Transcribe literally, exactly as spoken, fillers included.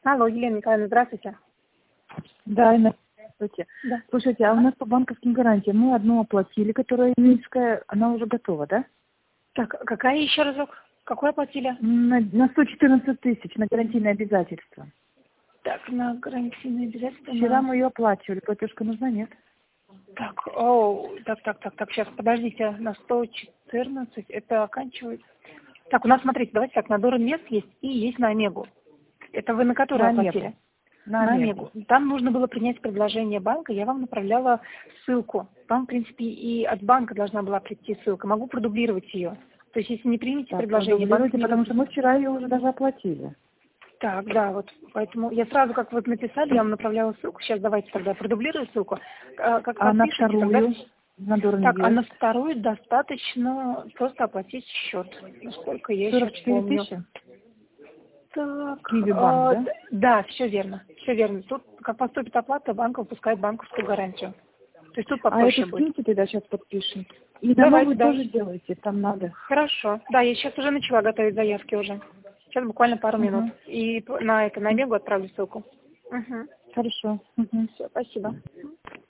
Алло, Елена Николаевна, здравствуйте. Да, Инна, здравствуйте. Да. Слушайте, а у нас по банковским гарантиям мы одну оплатили, которая низкая, она уже готова, да? Так, какая еще разок? Какой оплатили? На, на сто четырнадцать тысяч, на гарантийное обязательство. Так, на гарантийные обязательства. Вчера на... мы ее оплачивали, платежка нужна, нет? Так, о, так, так, так, так, сейчас, подождите, на сто четырнадцать, это оканчивается. Так, у нас, смотрите, давайте так, на Доринвест есть и есть на Омегу. Это вы на которую На оплатили? Омегу. На На Омегу. Омегу. Там нужно было принять предложение банка, я вам направляла ссылку. Вам, в принципе, и от банка должна была прийти ссылка. Могу продублировать ее. То есть, если не примете Так, предложение, банк продублируйте, не... потому что мы вчера ее уже даже оплатили. Так, да, вот, поэтому я сразу, как вы написали, я вам направляла ссылку. Сейчас давайте тогда продублирую ссылку. А, Как А на подпишете, тогда... вторую, на Так, а на Доринвест, вторую достаточно просто оплатить счет, насколько я сорок сейчас четыре помню. тысячи? Так, Киви банк, а, да? д- да, все верно, все верно. Тут, как поступит оплата, банк выпускает банковскую гарантию. То есть тут А это попроще будет. скиньте тогда, сейчас подпишем. И на Давайте, новую да. тоже делайте, там надо. Хорошо. Да, я сейчас уже начала готовить заявки уже. Сейчас буквально пару минут. Угу. И п- на это, на Мегу отправлю ссылку. Угу. Хорошо. Угу. Все, спасибо.